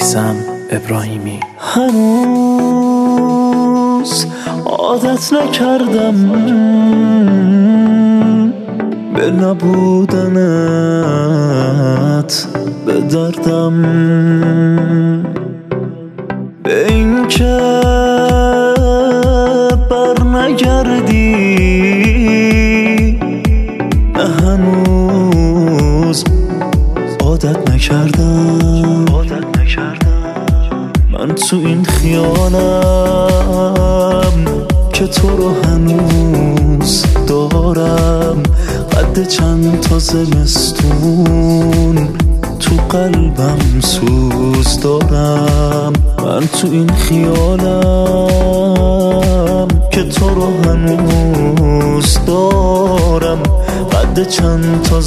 میثم ابراهیمی. هنوز عادت نکردم به نبودنت، به دردم، به این که بر نگردی. نه هنوز عادت نکردم من تو این خیالم که تو رو هنوز دارم. قد چند تا زمستون تو قلبم سوز دارم. من تو این خیالم که تو رو هنوز دارم. قد چند تا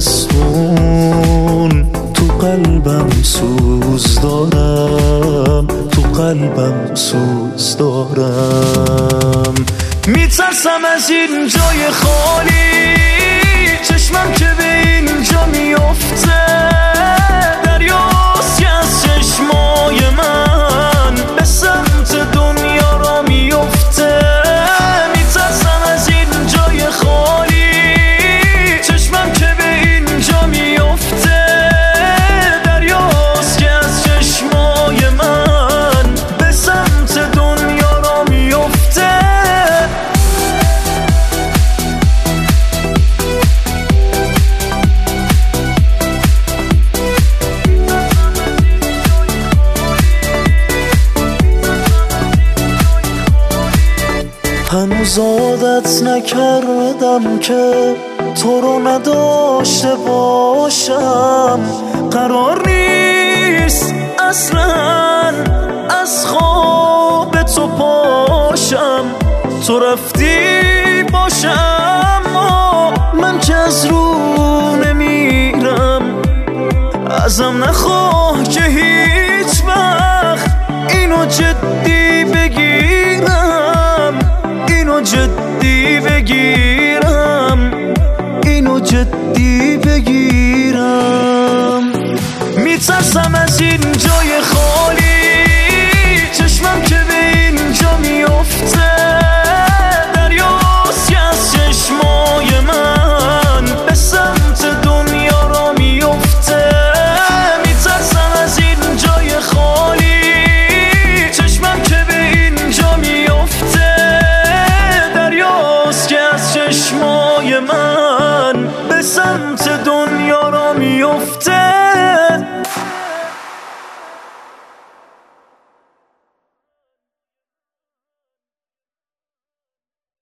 زمستون تو قلبم سوز دارم، تو قلبم سوز دارم. میترسم از این جای خالی، چشمم که به اینجا میفته. دریاست که از چشمای من به سمت دنیا را میفته. میترسم از این جای خالی، چشمم که به اینجا میفته. دریاست که از چشمای من به سمت دنیا را میفته. هنوز عادت نکردم که تو رو نداشته باشم. قرار نیست اصلا از خواب تو پاشم. تو رفتی باشم اما من که از رو نمیرم. ازم نخواه که هیچ وقت اینو جدی بگیرم، اینو جدی بگیرم، اینو جدی بگیرم. میترسم از این جای خالی، چشمم که به اینجا میفته. دریاست که از چشمای من به سمت دنیا را میفته. میترسم از این جای خالی، چشمم که به اینجا میفته. دریاست که از چشمای من به سمت دنیا را میفته.